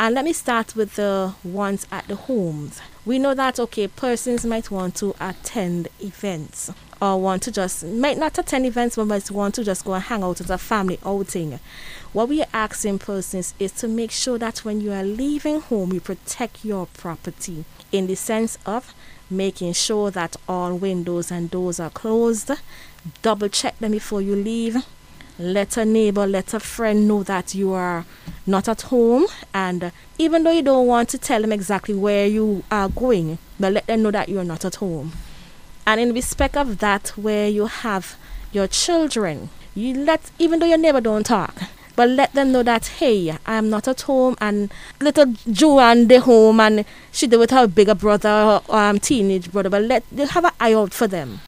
And let me start with the ones at the homes. We know that, okay, persons might want to attend events or want to just, might not attend events, but might want to just go and hang out as a family outing. What we are asking persons is to make sure that when you are leaving home, you protect your property in the sense of making sure that all windows and doors are closed. Double check them before you leave. Let a neighbor, let a friend know that you are not at home. And even though you don't want to tell them exactly where you are going, but let them know that you are not at home. And in respect of that, where you have your children, you let, even though your neighbor don't talk, but let them know that, hey, I am not at home, and little Joanne de home, and she there with her bigger brother or teenage brother, but let you have an eye out for them.